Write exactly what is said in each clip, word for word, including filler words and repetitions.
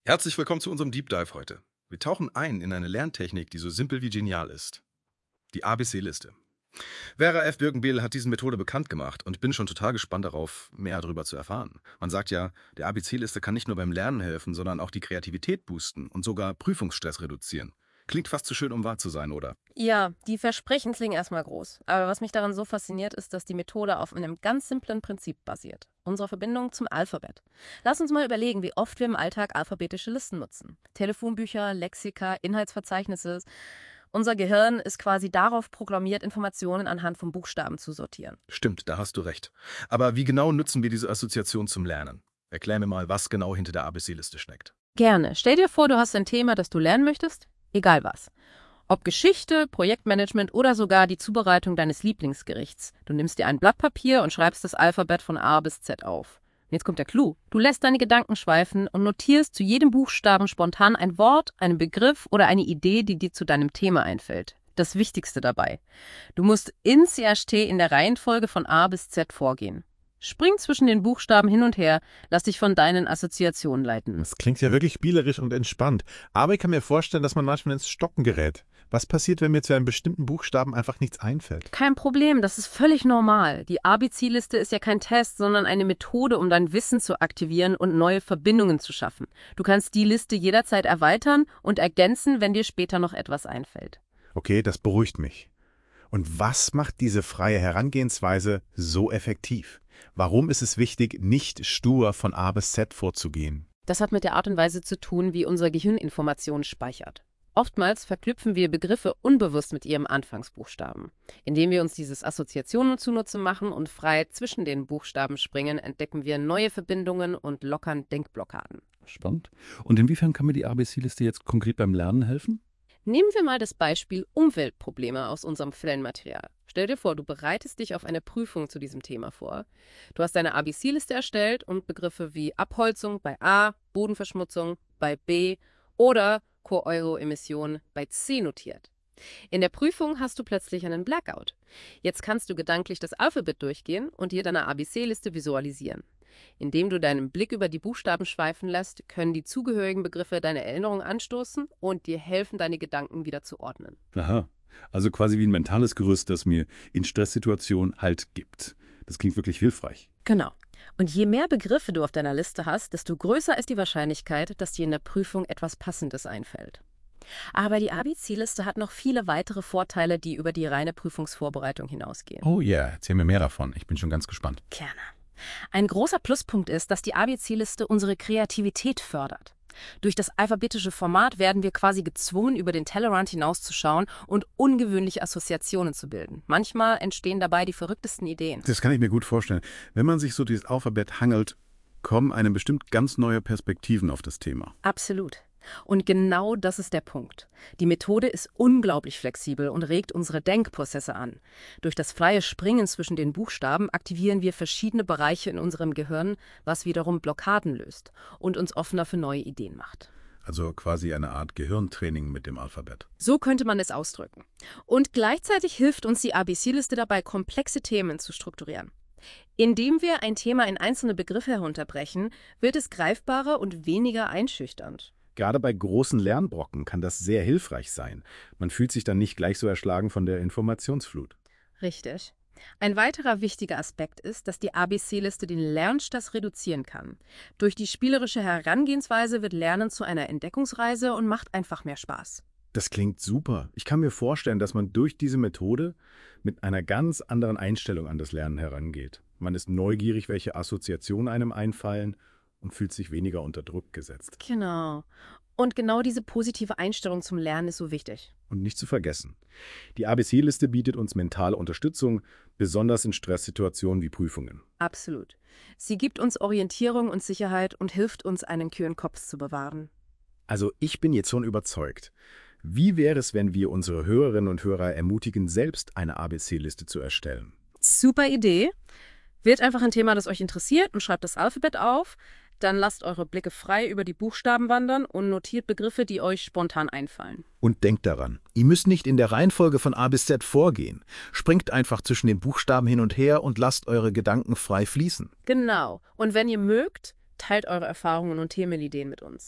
Herzlich willkommen zu unserem Deep Dive heute. Wir tauchen ein in eine Lerntechnik, die so simpel wie genial ist. Die A B C-Liste. Vera F. Birkenbiel hat diese Methode bekannt gemacht und ich bin schon total gespannt darauf, mehr darüber zu erfahren. Man sagt ja, die A B C-Liste kann nicht nur beim Lernen helfen, sondern auch die Kreativität boosten und sogar Prüfungsstress reduzieren. Klingt fast zu schön, um wahr zu sein, oder? Ja, die Versprechen klingen erstmal groß. Aber was mich daran so fasziniert, ist, dass die Methode auf einem ganz simplen Prinzip basiert. Unsere Verbindung zum Alphabet. Lass uns mal überlegen, wie oft wir im Alltag alphabetische Listen nutzen. Telefonbücher, Lexika, Inhaltsverzeichnisse. Unser Gehirn ist quasi darauf programmiert, Informationen anhand von Buchstaben zu sortieren. Stimmt, da hast du recht. Aber wie genau nutzen wir diese Assoziation zum Lernen? Erklär mir mal, was genau hinter der A B C-Liste steckt. Gerne. Stell dir vor, du hast ein Thema, das du lernen möchtest, egal was. Ob Geschichte, Projektmanagement oder sogar die Zubereitung deines Lieblingsgerichts. Du nimmst dir ein Blatt Papier und schreibst das Alphabet von A bis Z auf. Und jetzt kommt der Clou. Du lässt deine Gedanken schweifen und notierst zu jedem Buchstaben spontan ein Wort, einen Begriff oder eine Idee, die dir zu deinem Thema einfällt. Das Wichtigste dabei. Du musst in C H T in der Reihenfolge von A bis Z vorgehen. Spring zwischen den Buchstaben hin und her, lass dich von deinen Assoziationen leiten. Das klingt ja wirklich spielerisch und entspannt. Aber ich kann mir vorstellen, dass man manchmal ins Stocken gerät. Was passiert, wenn mir zu einem bestimmten Buchstaben einfach nichts einfällt? Kein Problem, das ist völlig normal. Die A B C-Liste ist ja kein Test, sondern eine Methode, um dein Wissen zu aktivieren und neue Verbindungen zu schaffen. Du kannst die Liste jederzeit erweitern und ergänzen, wenn dir später noch etwas einfällt. Okay, das beruhigt mich. Und was macht diese freie Herangehensweise so effektiv? Warum ist es wichtig, nicht stur von A bis Z vorzugehen? Das hat mit der Art und Weise zu tun, wie unser Gehirn Informationen speichert. Oftmals verknüpfen wir Begriffe unbewusst mit ihrem Anfangsbuchstaben. Indem wir uns dieses Assoziationen zunutze machen und frei zwischen den Buchstaben springen, entdecken wir neue Verbindungen und lockern Denkblockaden. Spannend. Und inwiefern kann mir die A B C-Liste jetzt konkret beim Lernen helfen? Nehmen wir mal das Beispiel Umweltprobleme aus unserem Quellenmaterial. Stell dir vor, du bereitest dich auf eine Prüfung zu diesem Thema vor. Du hast deine A B C-Liste erstellt und Begriffe wie Abholzung bei A, Bodenverschmutzung bei B oder Koeuro-Emissionen bei C notiert. In der Prüfung hast du plötzlich einen Blackout. Jetzt kannst du gedanklich das Alphabet durchgehen und dir deine A B C-Liste visualisieren. Indem du deinen Blick über die Buchstaben schweifen lässt, können die zugehörigen Begriffe deine Erinnerung anstoßen und dir helfen, deine Gedanken wieder zu ordnen. Aha, also quasi wie ein mentales Gerüst, das mir in Stresssituationen Halt gibt. Das klingt wirklich hilfreich. Genau. Und je mehr Begriffe du auf deiner Liste hast, desto größer ist die Wahrscheinlichkeit, dass dir in der Prüfung etwas Passendes einfällt. Aber die A B C-Liste hat noch viele weitere Vorteile, die über die reine Prüfungsvorbereitung hinausgehen. Oh ja, yeah, erzähl mir mehr davon. Ich bin schon ganz gespannt. Gerne. Ein großer Pluspunkt ist, dass die A B C-Liste unsere Kreativität fördert. Durch das alphabetische Format werden wir quasi gezwungen, über den Tellerrand hinauszuschauen und ungewöhnliche Assoziationen zu bilden. Manchmal entstehen dabei die verrücktesten Ideen. Das kann ich mir gut vorstellen. Wenn man sich so dieses Alphabet hangelt, kommen einem bestimmt ganz neue Perspektiven auf das Thema. Absolut. Und genau das ist der Punkt. Die Methode ist unglaublich flexibel und regt unsere Denkprozesse an. Durch das freie Springen zwischen den Buchstaben aktivieren wir verschiedene Bereiche in unserem Gehirn, was wiederum Blockaden löst und uns offener für neue Ideen macht. Also quasi eine Art Gehirntraining mit dem Alphabet. So könnte man es ausdrücken. Und gleichzeitig hilft uns die A B C-Liste dabei, komplexe Themen zu strukturieren. Indem wir ein Thema in einzelne Begriffe herunterbrechen, wird es greifbarer und weniger einschüchternd. Gerade bei großen Lernbrocken kann das sehr hilfreich sein. Man fühlt sich dann nicht gleich so erschlagen von der Informationsflut. Richtig. Ein weiterer wichtiger Aspekt ist, dass die A B C-Liste den Lernstress reduzieren kann. Durch die spielerische Herangehensweise wird Lernen zu einer Entdeckungsreise und macht einfach mehr Spaß. Das klingt super. Ich kann mir vorstellen, dass man durch diese Methode mit einer ganz anderen Einstellung an das Lernen herangeht. Man ist neugierig, welche Assoziationen einem einfallen und fühlt sich weniger unter Druck gesetzt. Genau. Und genau diese positive Einstellung zum Lernen ist so wichtig. Und nicht zu vergessen, die A B C-Liste bietet uns mentale Unterstützung, besonders in Stresssituationen wie Prüfungen. Absolut. Sie gibt uns Orientierung und Sicherheit und hilft uns, einen kühlen Kopf zu bewahren. Also ich bin jetzt schon überzeugt. Wie wäre es, wenn wir unsere Hörerinnen und Hörer ermutigen, selbst eine A B C-Liste zu erstellen? Super Idee. Wählt einfach ein Thema, das euch interessiert und schreibt das Alphabet auf. Dann lasst eure Blicke frei über die Buchstaben wandern und notiert Begriffe, die euch spontan einfallen. Und denkt daran, ihr müsst nicht in der Reihenfolge von A bis Z vorgehen. Springt einfach zwischen den Buchstaben hin und her und lasst eure Gedanken frei fließen. Genau. Und wenn ihr mögt, teilt eure Erfahrungen und Themenideen mit uns.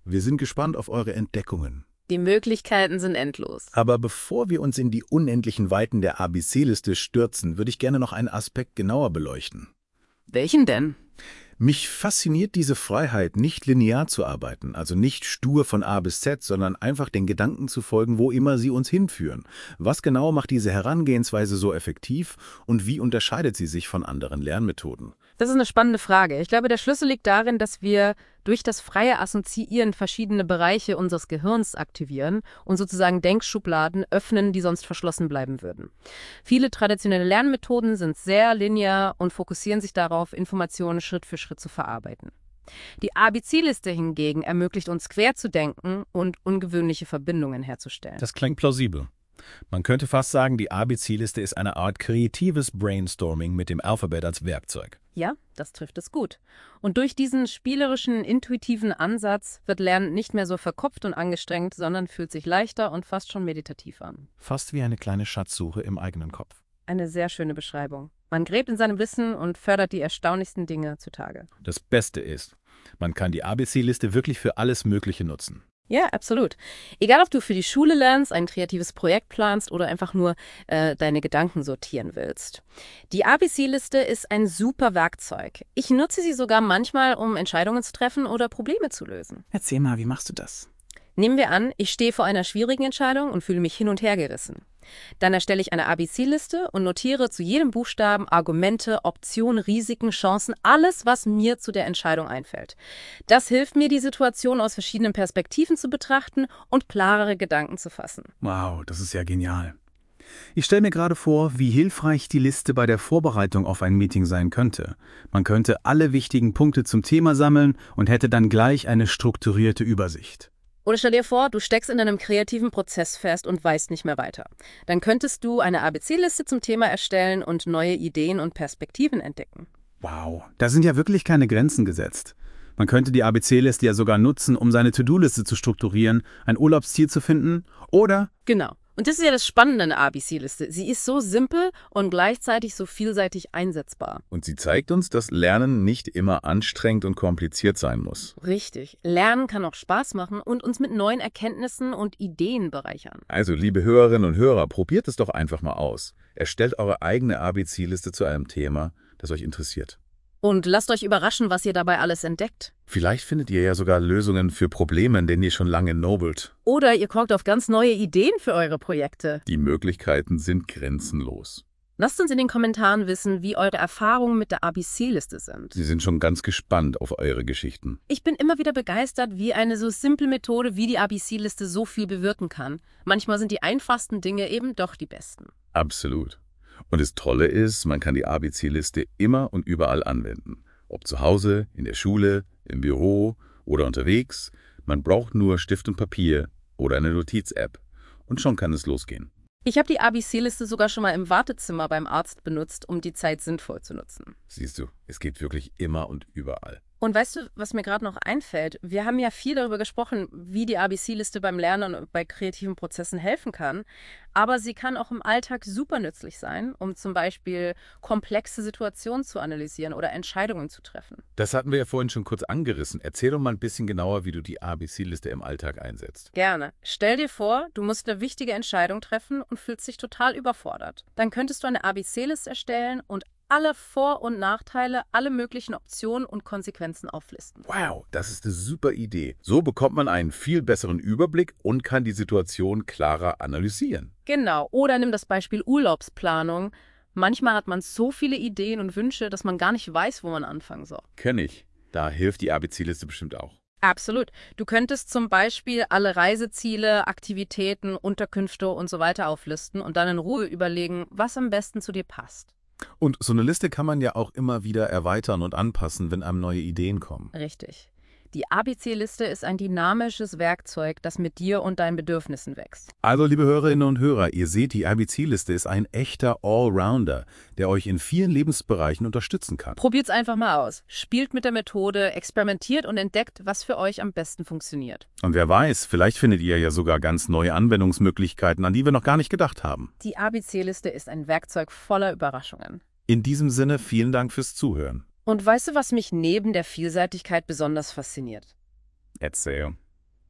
Wir sind gespannt auf eure Entdeckungen. Die Möglichkeiten sind endlos. Aber bevor wir uns in die unendlichen Weiten der A B C-Liste stürzen, würde ich gerne noch einen Aspekt genauer beleuchten. Welchen denn? Mich fasziniert diese Freiheit, nicht linear zu arbeiten, also nicht stur von A bis Z, sondern einfach den Gedanken zu folgen, wo immer sie uns hinführen. Was genau macht diese Herangehensweise so effektiv und wie unterscheidet sie sich von anderen Lernmethoden? Das ist eine spannende Frage. Ich glaube, der Schlüssel liegt darin, dass wir durch das freie Assoziieren verschiedene Bereiche unseres Gehirns aktivieren und sozusagen Denkschubladen öffnen, die sonst verschlossen bleiben würden. Viele traditionelle Lernmethoden sind sehr linear und fokussieren sich darauf, Informationen Schritt für Schritt zu verarbeiten. Die A B C-Liste hingegen ermöglicht uns, quer zu denken und ungewöhnliche Verbindungen herzustellen. Das klingt plausibel. Man könnte fast sagen, die A B C-Liste ist eine Art kreatives Brainstorming mit dem Alphabet als Werkzeug. Ja, das trifft es gut. Und durch diesen spielerischen, intuitiven Ansatz wird Lernen nicht mehr so verkopft und angestrengt, sondern fühlt sich leichter und fast schon meditativ an. Fast wie eine kleine Schatzsuche im eigenen Kopf. Eine sehr schöne Beschreibung. Man gräbt in seinem Wissen und fördert die erstaunlichsten Dinge zutage. Das Beste ist, man kann die A B C-Liste wirklich für alles Mögliche nutzen. Ja, absolut. Egal, ob du für die Schule lernst, ein kreatives Projekt planst oder einfach nur äh, deine Gedanken sortieren willst. Die A B C-Liste ist ein super Werkzeug. Ich nutze sie sogar manchmal, um Entscheidungen zu treffen oder Probleme zu lösen. Erzähl mal, wie machst du das? Nehmen wir an, ich stehe vor einer schwierigen Entscheidung und fühle mich hin und her gerissen. Dann erstelle ich eine A B C-Liste und notiere zu jedem Buchstaben Argumente, Optionen, Risiken, Chancen, alles, was mir zu der Entscheidung einfällt. Das hilft mir, die Situation aus verschiedenen Perspektiven zu betrachten und klarere Gedanken zu fassen. Wow, das ist ja genial. Ich stelle mir gerade vor, wie hilfreich die Liste bei der Vorbereitung auf ein Meeting sein könnte. Man könnte alle wichtigen Punkte zum Thema sammeln und hätte dann gleich eine strukturierte Übersicht. Oder stell dir vor, du steckst in einem kreativen Prozess fest und weißt nicht mehr weiter. Dann könntest du eine A B C-Liste zum Thema erstellen und neue Ideen und Perspektiven entdecken. Wow, da sind ja wirklich keine Grenzen gesetzt. Man könnte die A B C-Liste ja sogar nutzen, um seine To-Do-Liste zu strukturieren, ein Urlaubsziel zu finden oder... Genau. Und das ist ja das Spannende an der A B C-Liste. Sie ist so simpel und gleichzeitig so vielseitig einsetzbar. Und sie zeigt uns, dass Lernen nicht immer anstrengend und kompliziert sein muss. Richtig. Lernen kann auch Spaß machen und uns mit neuen Erkenntnissen und Ideen bereichern. Also, liebe Hörerinnen und Hörer, probiert es doch einfach mal aus. Erstellt eure eigene A B C-Liste zu einem Thema, das euch interessiert. Und lasst euch überraschen, was ihr dabei alles entdeckt. Vielleicht findet ihr ja sogar Lösungen für Probleme, in denen ihr schon lange nobelt. Oder ihr kommt auf ganz neue Ideen für eure Projekte. Die Möglichkeiten sind grenzenlos. Lasst uns in den Kommentaren wissen, wie eure Erfahrungen mit der A B C-Liste sind. Sie sind schon ganz gespannt auf eure Geschichten. Ich bin immer wieder begeistert, wie eine so simple Methode wie die A B C-Liste so viel bewirken kann. Manchmal sind die einfachsten Dinge eben doch die besten. Absolut. Und das Tolle ist, man kann die A B C-Liste immer und überall anwenden. Ob zu Hause, in der Schule, im Büro oder unterwegs. Man braucht nur Stift und Papier oder eine Notiz-App. Und schon kann es losgehen. Ich habe die A B C-Liste sogar schon mal im Wartezimmer beim Arzt benutzt, um die Zeit sinnvoll zu nutzen. Siehst du, es geht wirklich immer und überall. Und weißt du, was mir gerade noch einfällt? Wir haben ja viel darüber gesprochen, wie die A B C-Liste beim Lernen und bei kreativen Prozessen helfen kann. Aber sie kann auch im Alltag super nützlich sein, um zum Beispiel komplexe Situationen zu analysieren oder Entscheidungen zu treffen. Das hatten wir ja vorhin schon kurz angerissen. Erzähl doch mal ein bisschen genauer, wie du die A B C-Liste im Alltag einsetzt. Gerne. Stell dir vor, du musst eine wichtige Entscheidung treffen und fühlst dich total überfordert. Dann könntest du eine A B C-Liste erstellen und alle Vor- und Nachteile, alle möglichen Optionen und Konsequenzen auflisten. Wow, das ist eine super Idee. So bekommt man einen viel besseren Überblick und kann die Situation klarer analysieren. Genau. Oder nimm das Beispiel Urlaubsplanung. Manchmal hat man so viele Ideen und Wünsche, dass man gar nicht weiß, wo man anfangen soll. Kenn ich. Da hilft die A B C-Liste bestimmt auch. Absolut. Du könntest zum Beispiel alle Reiseziele, Aktivitäten, Unterkünfte und so weiter auflisten und dann in Ruhe überlegen, was am besten zu dir passt. Und so eine Liste kann man ja auch immer wieder erweitern und anpassen, wenn einem neue Ideen kommen. Richtig. Die A B C-Liste ist ein dynamisches Werkzeug, das mit dir und deinen Bedürfnissen wächst. Also, liebe Hörerinnen und Hörer, ihr seht, die A B C-Liste ist ein echter Allrounder, der euch in vielen Lebensbereichen unterstützen kann. Probiert's einfach mal aus. Spielt mit der Methode, experimentiert und entdeckt, was für euch am besten funktioniert. Und wer weiß, vielleicht findet ihr ja sogar ganz neue Anwendungsmöglichkeiten, an die wir noch gar nicht gedacht haben. Die A B C-Liste ist ein Werkzeug voller Überraschungen. In diesem Sinne, vielen Dank fürs Zuhören. Und weißt du, was mich neben der Vielseitigkeit besonders fasziniert? Erzähl.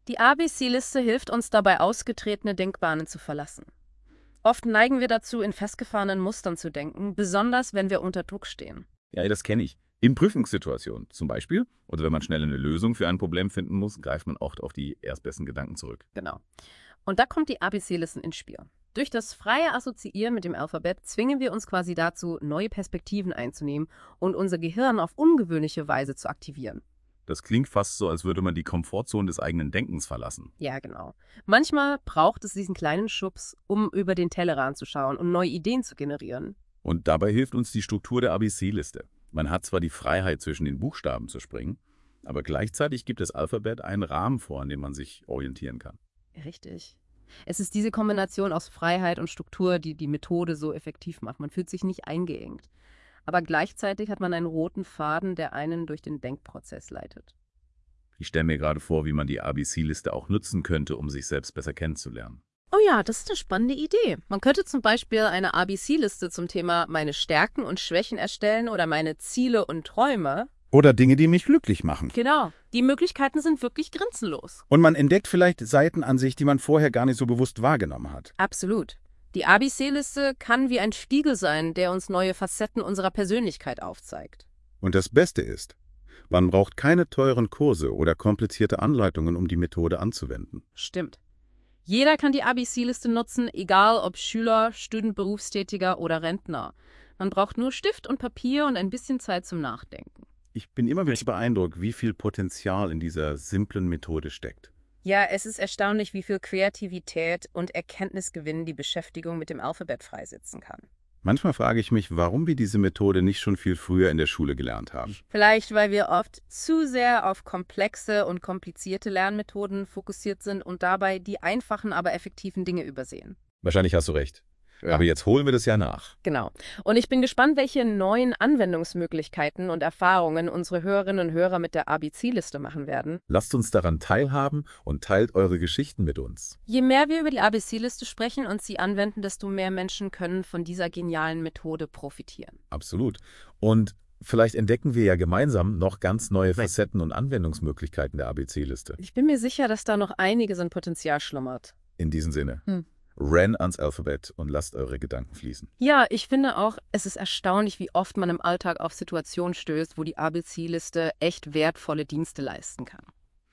Die A B C-Liste hilft uns dabei, ausgetretene Denkbahnen zu verlassen. Oft neigen wir dazu, in festgefahrenen Mustern zu denken, besonders wenn wir unter Druck stehen. Ja, das kenne ich. In Prüfungssituationen zum Beispiel, oder wenn man schnell eine Lösung für ein Problem finden muss, greift man oft auf die erstbesten Gedanken zurück. Genau. Und da kommt die A B C-Listen ins Spiel. Durch das freie Assoziieren mit dem Alphabet zwingen wir uns quasi dazu, neue Perspektiven einzunehmen und unser Gehirn auf ungewöhnliche Weise zu aktivieren. Das klingt fast so, als würde man die Komfortzone des eigenen Denkens verlassen. Ja, genau. Manchmal braucht es diesen kleinen Schubs, um über den Tellerrand zu schauen und neue Ideen zu generieren. Und dabei hilft uns die Struktur der A B C-Liste. Man hat zwar die Freiheit, zwischen den Buchstaben zu springen, aber gleichzeitig gibt das Alphabet einen Rahmen vor, an dem man sich orientieren kann. Richtig. Es ist diese Kombination aus Freiheit und Struktur, die die Methode so effektiv macht. Man fühlt sich nicht eingeengt. Aber gleichzeitig hat man einen roten Faden, der einen durch den Denkprozess leitet. Ich stelle mir gerade vor, wie man die A B C-Liste auch nutzen könnte, um sich selbst besser kennenzulernen. Oh ja, das ist eine spannende Idee. Man könnte zum Beispiel eine A B C-Liste zum Thema meine Stärken und Schwächen erstellen oder meine Ziele und Träume. Oder Dinge, die mich glücklich machen. Genau. Die Möglichkeiten sind wirklich grenzenlos. Und man entdeckt vielleicht Seiten an sich, die man vorher gar nicht so bewusst wahrgenommen hat. Absolut. Die A B C-Liste kann wie ein Spiegel sein, der uns neue Facetten unserer Persönlichkeit aufzeigt. Und das Beste ist, man braucht keine teuren Kurse oder komplizierte Anleitungen, um die Methode anzuwenden. Stimmt. Jeder kann die A B C-Liste nutzen, egal ob Schüler, Student, Berufstätiger oder Rentner. Man braucht nur Stift und Papier und ein bisschen Zeit zum Nachdenken. Ich bin immer wieder beeindruckt, wie viel Potenzial in dieser simplen Methode steckt. Ja, es ist erstaunlich, wie viel Kreativität und Erkenntnisgewinn die Beschäftigung mit dem Alphabet freisetzen kann. Manchmal frage ich mich, warum wir diese Methode nicht schon viel früher in der Schule gelernt haben. Vielleicht, weil wir oft zu sehr auf komplexe und komplizierte Lernmethoden fokussiert sind und dabei die einfachen, aber effektiven Dinge übersehen. Wahrscheinlich hast du recht. Ja. Aber jetzt holen wir das ja nach. Genau. Und ich bin gespannt, welche neuen Anwendungsmöglichkeiten und Erfahrungen unsere Hörerinnen und Hörer mit der A B C-Liste machen werden. Lasst uns daran teilhaben und teilt eure Geschichten mit uns. Je mehr wir über die A B C-Liste sprechen und sie anwenden, desto mehr Menschen können von dieser genialen Methode profitieren. Absolut. Und vielleicht entdecken wir ja gemeinsam noch ganz neue Facetten und Anwendungsmöglichkeiten der A B C-Liste. Ich bin mir sicher, dass da noch einiges an Potenzial schlummert. In diesem Sinne. Hm. Ren ans Alphabet und lasst eure Gedanken fließen. Ja, ich finde auch, es ist erstaunlich, wie oft man im Alltag auf Situationen stößt, wo die A B C-Liste echt wertvolle Dienste leisten kann.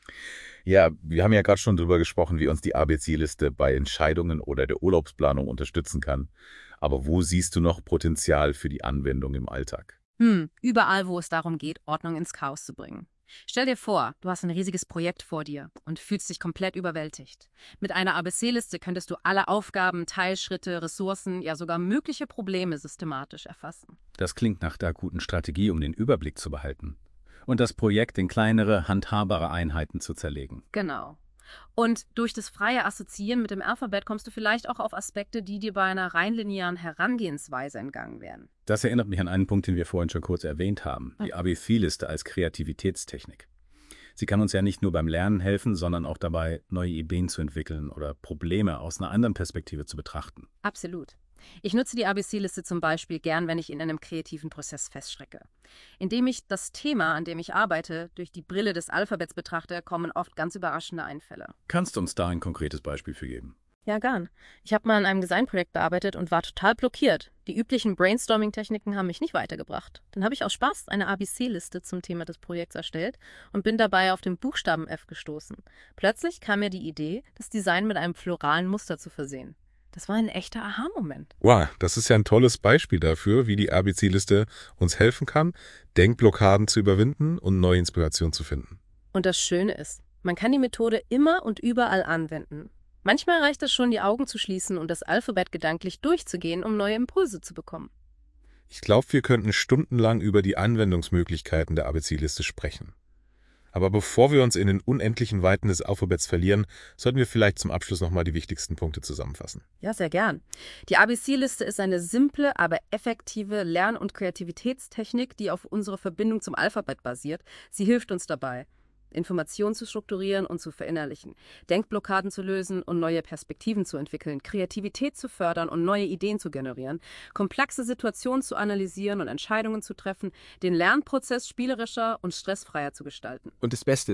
Ja, wir haben ja gerade schon darüber gesprochen, wie uns die A B C-Liste bei Entscheidungen oder der Urlaubsplanung unterstützen kann. Aber wo siehst du noch Potenzial für die Anwendung im Alltag? Hm, überall, wo es darum geht, Ordnung ins Chaos zu bringen. Stell dir vor, du hast ein riesiges Projekt vor dir und fühlst dich komplett überwältigt. Mit einer A B C-Liste könntest du alle Aufgaben, Teilschritte, Ressourcen, ja sogar mögliche Probleme systematisch erfassen. Das klingt nach der guten Strategie, um den Überblick zu behalten. Und das Projekt in kleinere, handhabbare Einheiten zu zerlegen. Genau. Und durch das freie Assoziieren mit dem Alphabet kommst du vielleicht auch auf Aspekte, die dir bei einer rein linearen Herangehensweise entgangen wären. Das erinnert mich an einen Punkt, den wir vorhin schon kurz erwähnt haben, die A B C-Liste als Kreativitätstechnik. Sie kann uns ja nicht nur beim Lernen helfen, sondern auch dabei, neue Ideen zu entwickeln oder Probleme aus einer anderen Perspektive zu betrachten. Absolut. Ich nutze die A B C-Liste zum Beispiel gern, wenn ich in einem kreativen Prozess feststecke. Indem ich das Thema, an dem ich arbeite, durch die Brille des Alphabets betrachte, kommen oft ganz überraschende Einfälle. Kannst du uns da ein konkretes Beispiel für geben? Ja, gern. Ich habe mal an einem Designprojekt gearbeitet und war total blockiert. Die üblichen Brainstorming-Techniken haben mich nicht weitergebracht. Dann habe ich aus Spaß eine A B C-Liste zum Thema des Projekts erstellt und bin dabei auf den Buchstaben F gestoßen. Plötzlich kam mir die Idee, das Design mit einem floralen Muster zu versehen. Das war ein echter Aha-Moment. Wow, das ist ja ein tolles Beispiel dafür, wie die A B C-Liste uns helfen kann, Denkblockaden zu überwinden und neue Inspiration zu finden. Und das Schöne ist, man kann die Methode immer und überall anwenden. Manchmal reicht es schon, die Augen zu schließen und das Alphabet gedanklich durchzugehen, um neue Impulse zu bekommen. Ich glaube, wir könnten stundenlang über die Anwendungsmöglichkeiten der A B C-Liste sprechen. Aber bevor wir uns in den unendlichen Weiten des Alphabets verlieren, sollten wir vielleicht zum Abschluss nochmal die wichtigsten Punkte zusammenfassen. Ja, sehr gern. Die A B C-Liste ist eine simple, aber effektive Lern- und Kreativitätstechnik, die auf unserer Verbindung zum Alphabet basiert. Sie hilft uns dabei, Informationen zu strukturieren und zu verinnerlichen, Denkblockaden zu lösen und neue Perspektiven zu entwickeln, Kreativität zu fördern und neue Ideen zu generieren, komplexe Situationen zu analysieren und Entscheidungen zu treffen, den Lernprozess spielerischer und stressfreier zu gestalten. Und das Beste ist,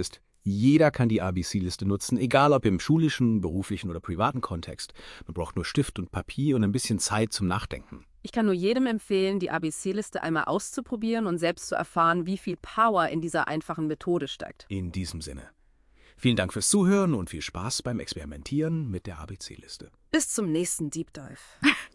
Jeder kann die A B C-Liste nutzen, egal ob im schulischen, beruflichen oder privaten Kontext. Man braucht nur Stift und Papier und ein bisschen Zeit zum Nachdenken. Ich kann nur jedem empfehlen, die A B C-Liste einmal auszuprobieren und selbst zu erfahren, wie viel Power in dieser einfachen Methode steckt. In diesem Sinne. Vielen Dank fürs Zuhören und viel Spaß beim Experimentieren mit der A B C-Liste. Bis zum nächsten Deep Dive.